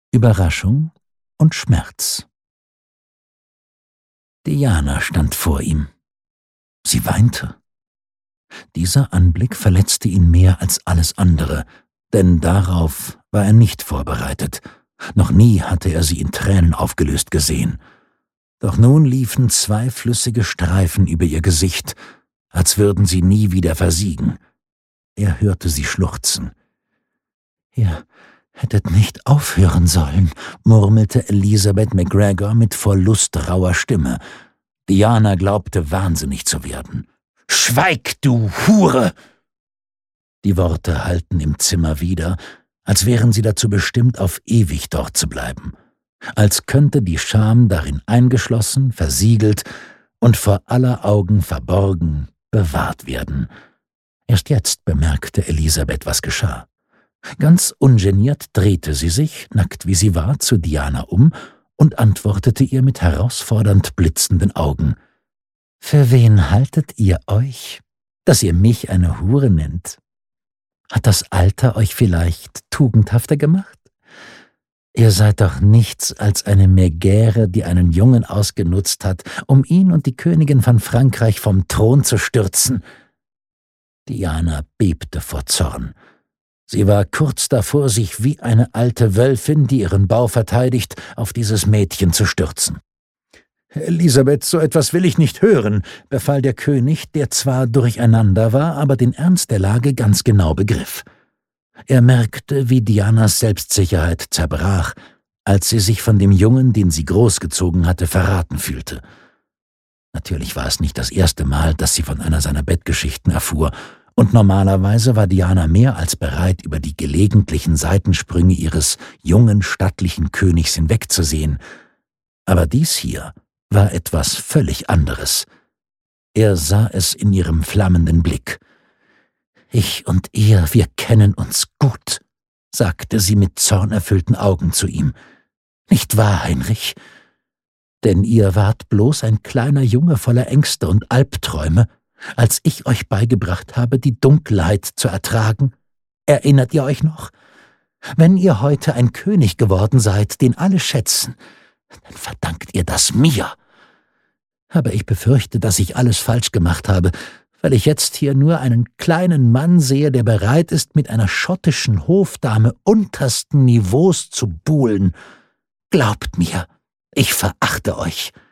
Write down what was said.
Überraschung und Schmerz. Diana stand vor ihm. Sie weinte. Dieser Anblick verletzte ihn mehr als alles andere, denn darauf war er nicht vorbereitet. Noch nie hatte er sie in Tränen aufgelöst gesehen. Doch nun liefen 2 flüssige Streifen über ihr Gesicht, als würden sie nie wieder versiegen. Er hörte sie schluchzen. »Ihr hättet nicht aufhören sollen«, murmelte Elizabeth McGregor mit vor Lust rauer Stimme. Diana glaubte, wahnsinnig zu werden. »Schweig, du Hure!« Die Worte hallten im Zimmer wieder, als wären sie dazu bestimmt, auf ewig dort zu bleiben. Als könnte die Scham darin eingeschlossen, versiegelt und vor aller Augen verborgen bewahrt werden. Erst jetzt bemerkte Elisabeth, was geschah. Ganz ungeniert drehte sie sich, nackt wie sie war, zu Diana um und antwortete ihr mit herausfordernd blitzenden Augen. »Für wen haltet ihr euch, dass ihr mich eine Hure nennt? Hat das Alter euch vielleicht tugendhafter gemacht? Ihr seid doch nichts als eine Megäre, die einen Jungen ausgenutzt hat, um ihn und die Königin von Frankreich vom Thron zu stürzen.« Diana bebte vor Zorn. Sie war kurz davor, sich wie eine alte Wölfin, die ihren Bau verteidigt, auf dieses Mädchen zu stürzen. »Elisabeth, so etwas will ich nicht hören«, befahl der König, der zwar durcheinander war, aber den Ernst der Lage ganz genau begriff. Er merkte, wie Dianas Selbstsicherheit zerbrach, als sie sich von dem Jungen, den sie großgezogen hatte, verraten fühlte. Natürlich war es nicht das erste Mal, dass sie von einer seiner Bettgeschichten erfuhr, und normalerweise war Diana mehr als bereit, über die gelegentlichen Seitensprünge ihres jungen, stattlichen Königs hinwegzusehen. Aber dies hier war etwas völlig anderes. Er sah es in ihrem flammenden Blick. »Ich und ihr, wir kennen uns gut«, sagte sie mit zornerfüllten Augen zu ihm. »Nicht wahr, Heinrich? Denn ihr wart bloß ein kleiner Junge voller Ängste und Albträume, als ich euch beigebracht habe, die Dunkelheit zu ertragen. Erinnert ihr euch noch? Wenn ihr heute ein König geworden seid, den alle schätzen, dann verdankt ihr das mir. Aber ich befürchte, dass ich alles falsch gemacht habe, weil ich jetzt hier nur einen kleinen Mann sehe, der bereit ist, mit einer schottischen Hofdame untersten Niveaus zu buhlen. Glaubt mir, ich verachte euch.«